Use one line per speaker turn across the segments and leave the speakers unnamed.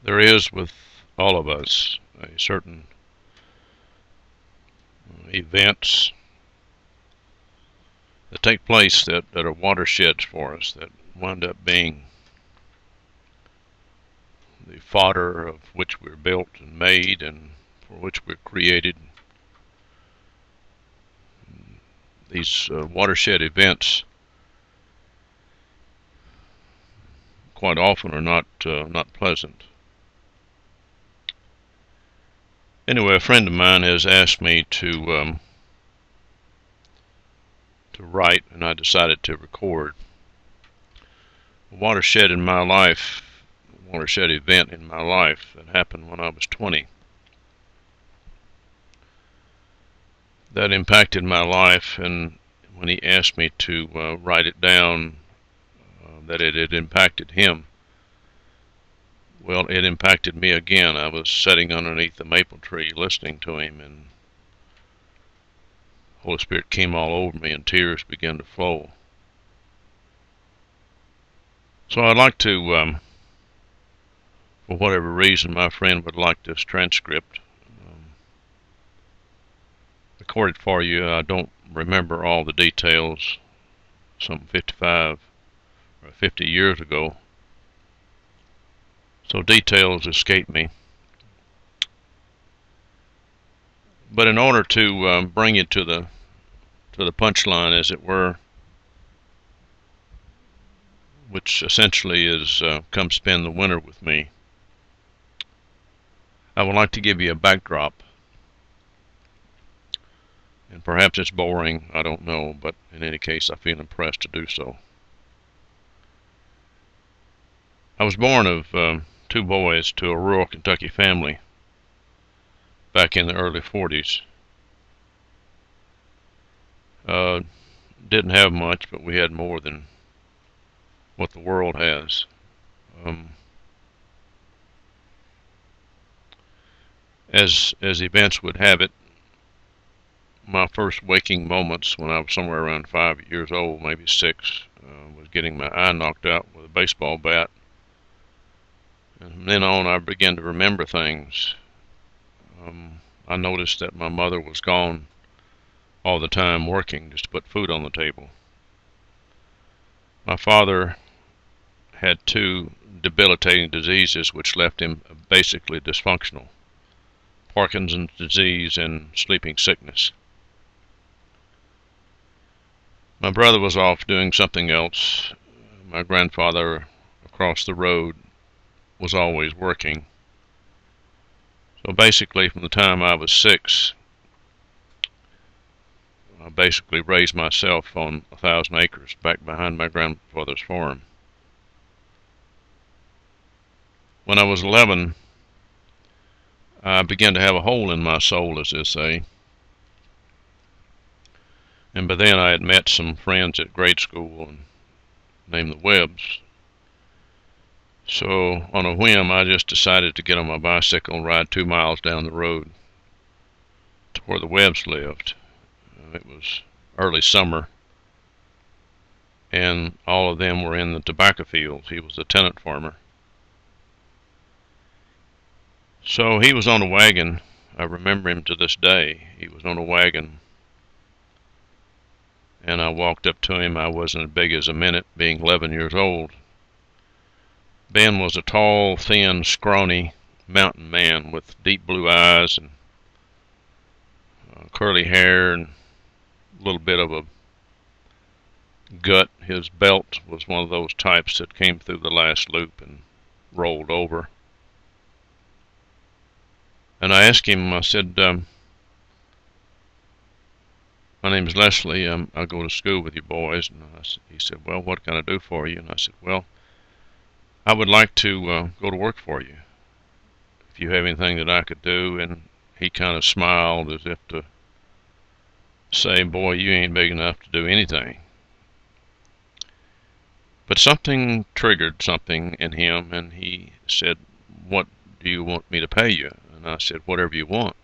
There is with all of us a certain events that take place that are watersheds for us that wind up being the fodder of which we're built and made and for which we're created. These watershed events quite often are not pleasant. Anyway, a friend of mine has asked me to write, and I decided to record a watershed in my life, a watershed event in my life that happened when I was 20. That impacted my life, and when he asked me to write it down, that it had impacted him. Well, it impacted me again. I was sitting underneath the maple tree listening to him, and the Holy Spirit came all over me and tears began to flow. So I'd like to, for whatever reason, my friend would like this transcript recorded for you. I don't remember all the details, some 55 or 50 years ago. So details escape me. But in order to bring it to the punchline, as it were, which essentially is come spend the winter with me, I would like to give you a backdrop. And perhaps it's boring, I don't know, but in any case I feel impressed to do so. I was born of two boys to a rural Kentucky family back in the early 40s. Didn't have much, but we had more than what the world has. As events would have it, my first waking moments when I was somewhere around 5 years old, maybe 6, was getting my eye knocked out with a baseball bat. And from then on I began to remember things. I noticed that my mother was gone all the time working just to put food on the table. My father had two debilitating diseases which left him basically dysfunctional: Parkinson's disease and sleeping sickness. My brother was off doing something else. My grandfather across the road was always working. So basically from the time I was 6, I basically raised myself on 1,000 acres back behind my grandfather's farm. When I was 11, I began to have a hole in my soul, as they say. And by then I had met some friends at grade school and named the Webbs. So on a whim, I just decided to get on my bicycle and ride 2 miles down the road to where the Webbs lived. It was early summer, and all of them were in the tobacco fields. He was a tenant farmer. So he was on a wagon. I remember him to this day. He was on a wagon, and I walked up to him. I wasn't as big as a minute, being 11 years old. Ben was a tall, thin, scrawny mountain man with deep blue eyes and curly hair and a little bit of a gut. His belt was one of those types that came through the last loop and rolled over. And I asked him, I said, my name's Leslie. I go to school with you boys. And he said, well, what can I do for you? And I said, well, I would like to go to work for you, if you have anything that I could do. And he kind of smiled as if to say, boy, you ain't big enough to do anything. But something triggered something in him, and he said, what do you want me to pay you? And I said, whatever you want.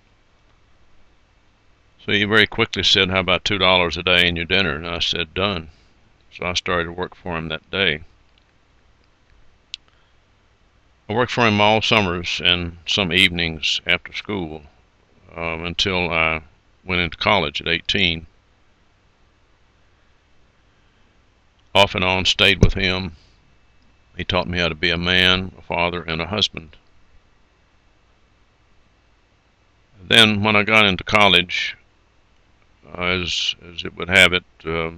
So he very quickly said, how about $2 a day in your dinner? And I said, done. So I started to work for him that day. I worked for him all summers and some evenings after school until I went into college at 18. Off and on stayed with him. He taught me how to be a man, a father, and a husband. Then when I got into college, as it would have it,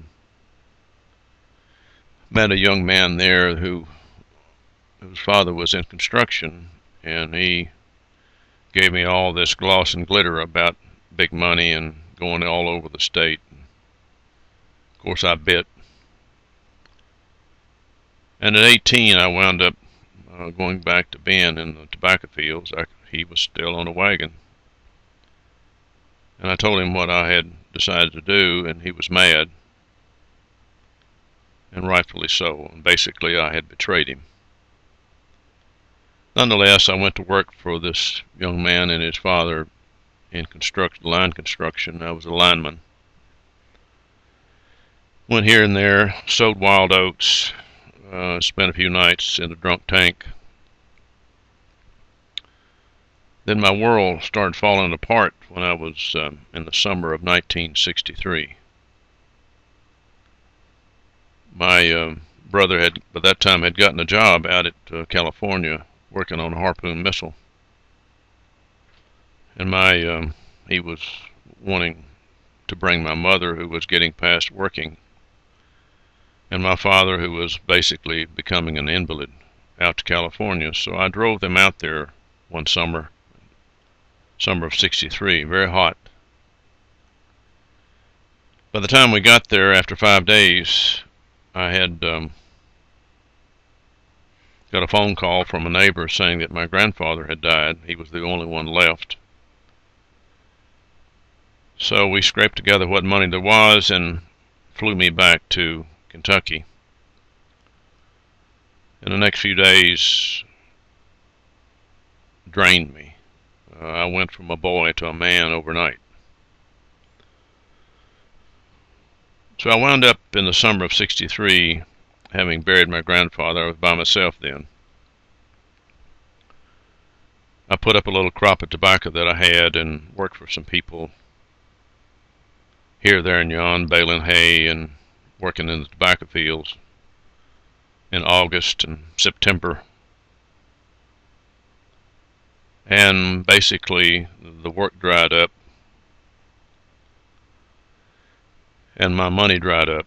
met a young man there whose father was in construction, and he gave me all this gloss and glitter about big money and going all over the state. Of course, I bit. And at 18, I wound up going back to Ben in the tobacco fields. He was still on a wagon. And I told him what I had decided to do, and he was mad. And rightfully so. And basically, I had betrayed him. Nonetheless, I went to work for this young man and his father in line construction. I was a lineman. Went here and there, sowed wild oats, spent a few nights in a drunk tank. Then my world started falling apart when I was in the summer of 1963. My brother had, by that time, had gotten a job out at California working on a Harpoon missile. And he was wanting to bring my mother, who was getting past working, and my father, who was basically becoming an invalid, out to California. So I drove them out there one summer of '63, very hot. By the time we got there, after 5 days, I had got a phone call from a neighbor saying that my grandfather had died. He was the only one left. So we scraped together what money there was and flew me back to Kentucky. And the next few days drained me. I went from a boy to a man overnight. So I wound up in the summer of '63 having buried my grandfather. I was by myself then. I put up a little crop of tobacco that I had and worked for some people here, there, and yon, baling hay and working in the tobacco fields in August and September. And basically the work dried up and my money dried up.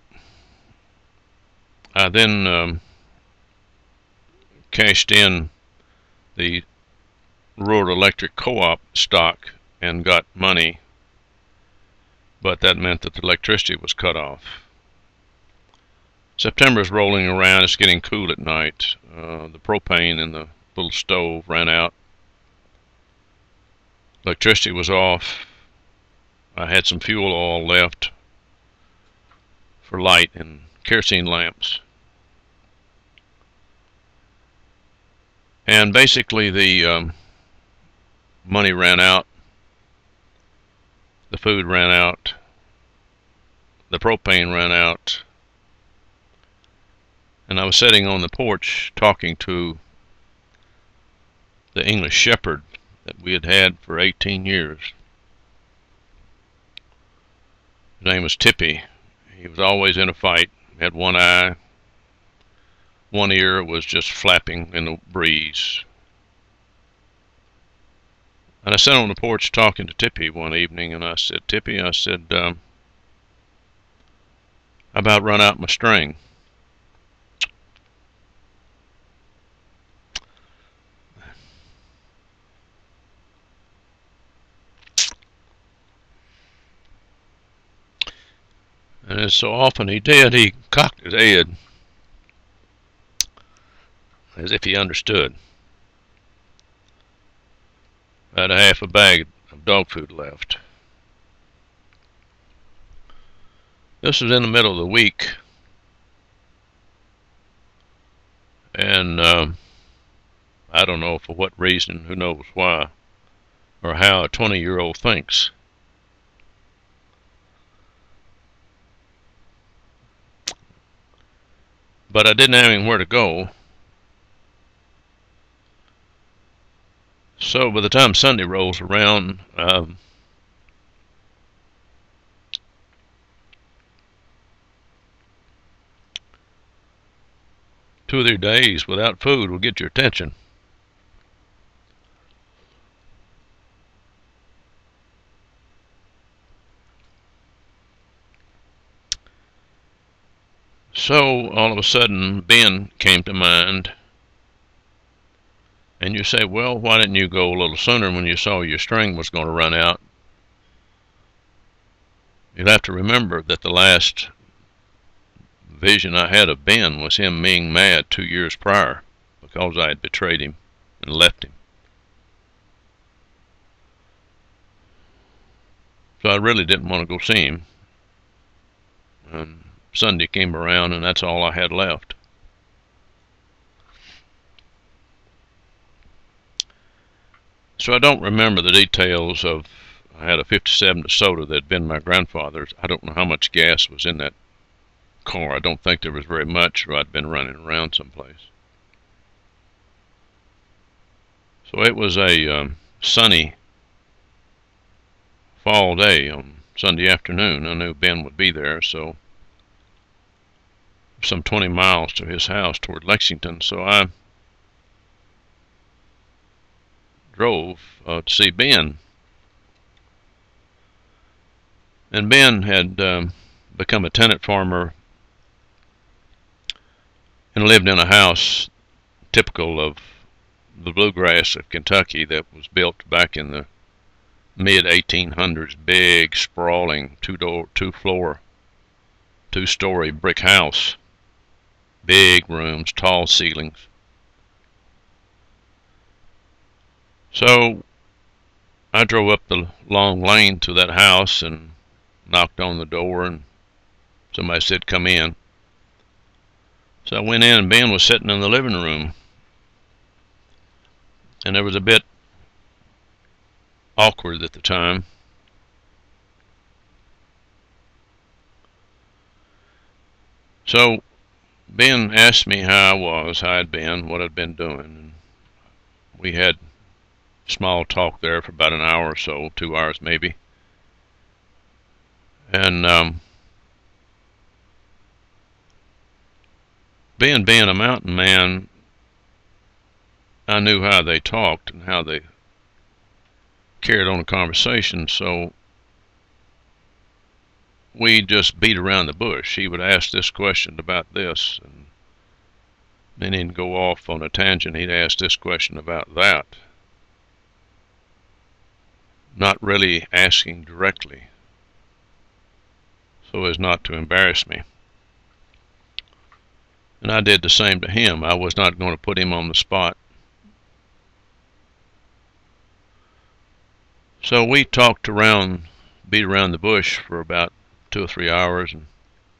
I then cashed in the Rural Electric Co-op stock and got money, but that meant that the electricity was cut off. September's rolling around. It's getting cool at night. The propane in the little stove ran out. Electricity was off. I had some fuel oil left for light and kerosene lamps. And basically the money ran out, the food ran out, the propane ran out, and I was sitting on the porch talking to the English shepherd that we had had for 18 years. His name was Tippy. He was always in a fight, had one eye, one ear was just flapping in the breeze. And I sat on the porch talking to Tippy one evening, and I said, Tippy, I said, I about run out my string. And as so often he did, he cocked his head as if he understood. I had a half a bag of dog food left. This was in the middle of the week, and I don't know for what reason, who knows why, or how a 20-year-old thinks. But I didn't have anywhere to go. So by the time Sunday rolls around, 2 or 3 days without food will get your attention. So all of a sudden Ben came to mind, and you say, well, why didn't you go a little sooner when you saw your string was going to run out? You'll have to remember that the last vision I had of Ben was him being mad 2 years prior because I had betrayed him and left him. So I really didn't want to go see him. Sunday came around, and that's all I had left. So I don't remember the details of, I had a 57 DeSoto that had been my grandfather's. I don't know how much gas was in that car. I don't think there was very much, or I'd been running around someplace. So it was a sunny fall day on Sunday afternoon. I knew Ben would be there, so some 20 miles to his house toward Lexington, so I drove to see Ben. And Ben had become a tenant farmer and lived in a house typical of the bluegrass of Kentucky that was built back in the mid-1800s, big, sprawling, two-story brick house. Big rooms, tall ceilings. So I drove up the long lane to that house and knocked on the door, and somebody said, come in. So I went in, and Ben was sitting in the living room. And there was a bit awkward at the time. So Ben asked me how I was, how I'd been, what I'd been doing, and we had small talk there for about an hour or so, 2 hours maybe. And being a mountain man, I knew how they talked and how they carried on a conversation, so we just beat around the bush. He would ask this question about this, and then he'd go off on a tangent. He'd ask this question about that, not really asking directly, so as not to embarrass me. And I did the same to him. I was not going to put him on the spot. So we talked around, beat around the bush for about 2 or 3 hours, and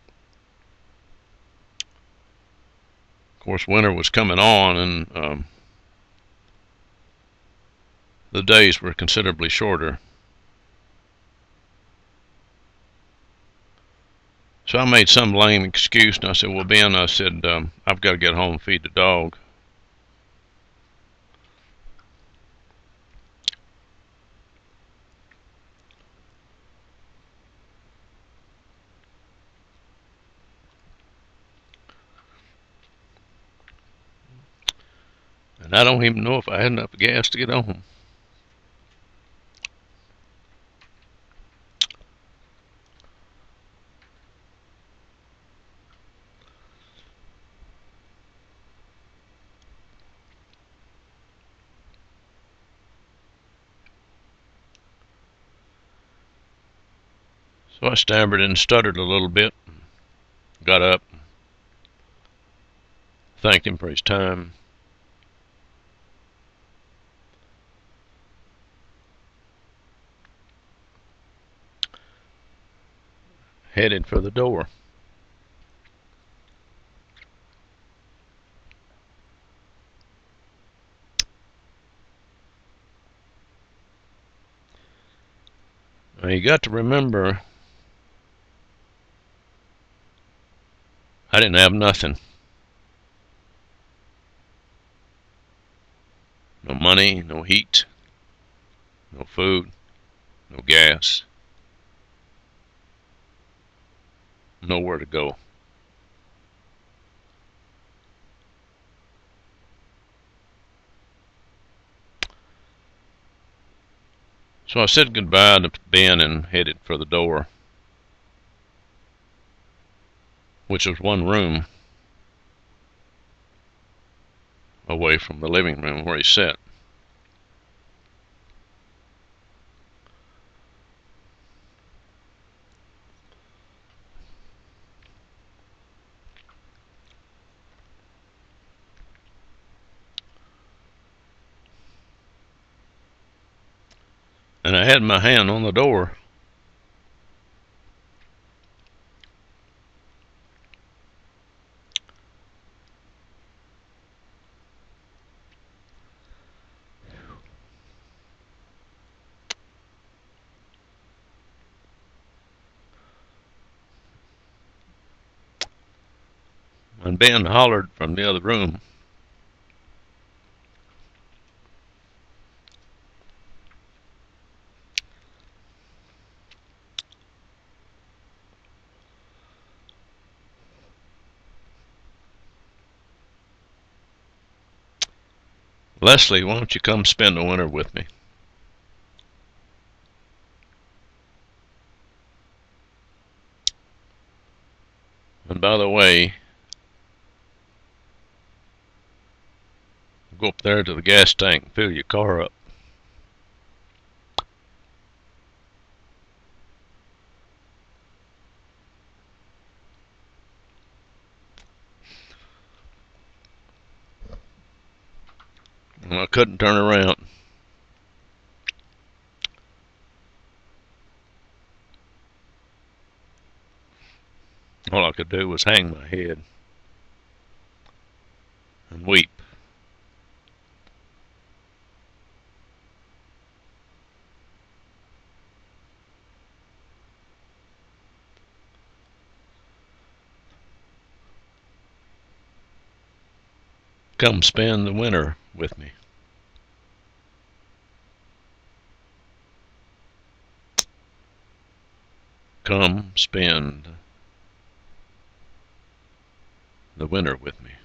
of course winter was coming on, and the days were considerably shorter. So I made some lame excuse, and I said, well, Ben, I said, I've got to get home and feed the dog. And I don't even know if I had enough gas to get home. So I stammered and stuttered a little bit, got up, thanked him for his time. Headed for the door. Now you got to remember, I didn't have nothing. No money, no heat, no food, no gas, nowhere to go. So I said goodbye to Ben and headed for the door, which was one room away from the living room where he sat. And I had my hand on the door. And Ben hollered from the other room, "Leslie, why don't you come spend the winter with me?" And by the way, go up there to the gas tank and fill your car up. And I couldn't turn around. All I could do was hang my head and weep. Come spend the winter with me. Come spend the winter with me.